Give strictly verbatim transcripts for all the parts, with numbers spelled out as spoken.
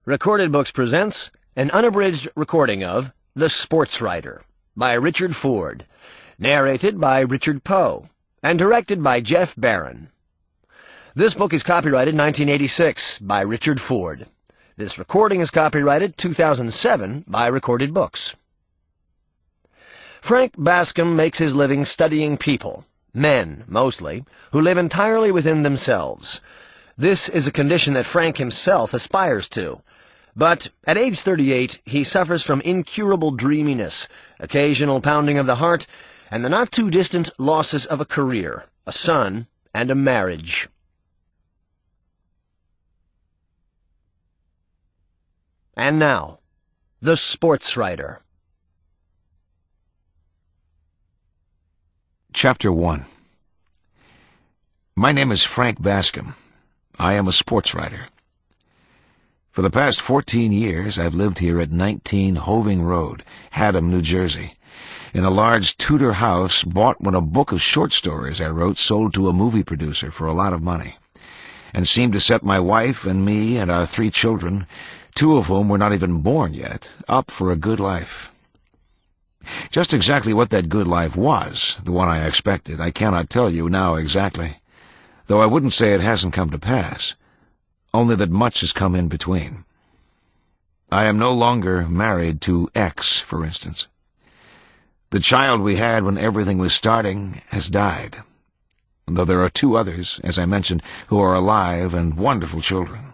Recorded Books presents an unabridged recording of The Sports Writer by Richard Ford, narrated by Richard Poe, and directed by Jeff Barron. This book is copyrighted nineteen eighty-six by Richard Ford. This recording is copyrighted two thousand seven by Recorded Books. Frank Bascom makes his living studying people, men, mostly, who live entirely within themselves. This is a condition that Frank himself aspires to. But at age thirty-eight, he suffers from incurable dreaminess, occasional pounding of the heart, and the not-too-distant losses of a career, a son, and a marriage. And now, The Sports Writer. Chapter one. My name is Frank Bascom. I am a sports writer. For the past fourteen years, I've lived here at nineteen Hoving Road, Haddam, New Jersey, in a large Tudor house bought when a book of short stories I wrote sold to a movie producer for a lot of money, and seemed to set my wife and me and our three children, two of whom were not even born yet, up for a good life. Just exactly what that good life was, the one I expected, I cannot tell you now exactly, though I wouldn't say it hasn't come to pass, only that much has come in between. I am no longer married to X, for instance. The child we had when everything was starting has died, though there are two others, as I mentioned, who are alive and wonderful children.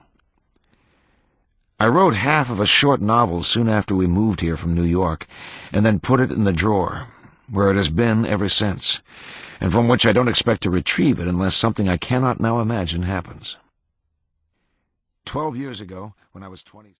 I wrote half of a short novel soon after we moved here from New York, and then put it in the drawer, where it has been ever since, and from which I don't expect to retrieve it unless something I cannot now imagine happens. Twelve years ago, when I was twenty...